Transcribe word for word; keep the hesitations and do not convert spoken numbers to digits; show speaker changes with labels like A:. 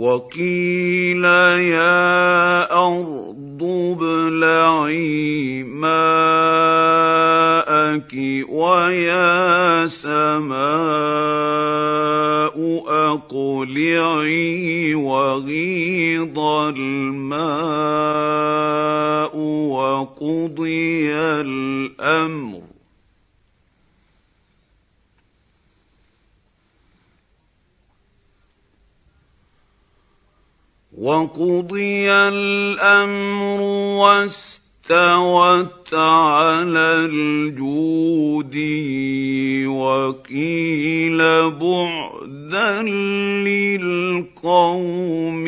A: وقيل يا أرض ابلعي ماءك ويا سماء أقلعي وغيض الماء وقضي الأمر وقضي الأمر واستوت على الجود وقيل بعدا للقوم